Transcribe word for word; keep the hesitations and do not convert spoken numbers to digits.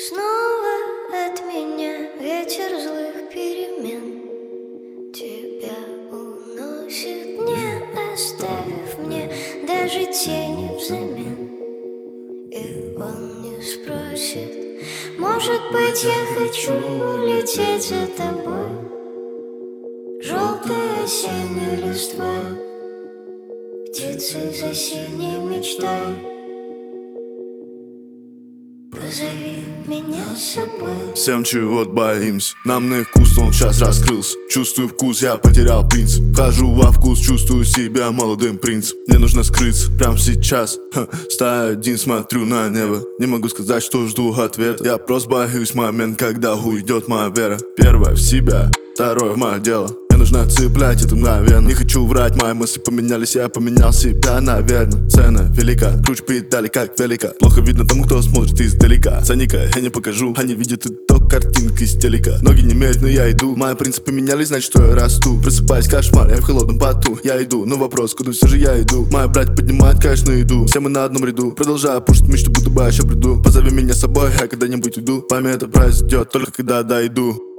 Снова от меня ветер злых перемен тебя уносит, не оставив мне даже тени взамен. И он не спросит, может быть, я хочу улететь за тобой, желтой осенней листвой, птицей за синей мечтой. Позови меня с собой. Всем чего-то боимся, нам на вкус, он сейчас раскрылся. Чувствую вкус, я потерял принцип. Хожу во вкус, чувствую себя молодым принцем. Мне нужно скрыться прямо сейчас. Ха, стою один, смотрю на небо. Не могу сказать, что жду ответа. Я просто боюсь момент, когда уйдет моя вера. Первое в себя, второе в мое дело. Мне нужно цеплять это мгновенно. Не хочу врать, мои мысли поменялись, я поменял себя, наверное. Цена велика, круче педали, как велика. Плохо видно тому, кто смотрит издалека. Ценника я не покажу, они видят итог картинки из телека. Ноги не имеют, но я иду. Мои принципы поменялись, значит, что я расту. Просыпаюсь, кошмар, я в холодном поту. Я иду, но вопрос, куда все же я иду. Мои братья поднимают, конечно, иду. Все мы на одном ряду, продолжаю пушить мечту, будто бы еще приду. Позови меня с собой, я когда-нибудь уйду. Пойми, это произойдет только когда дойду.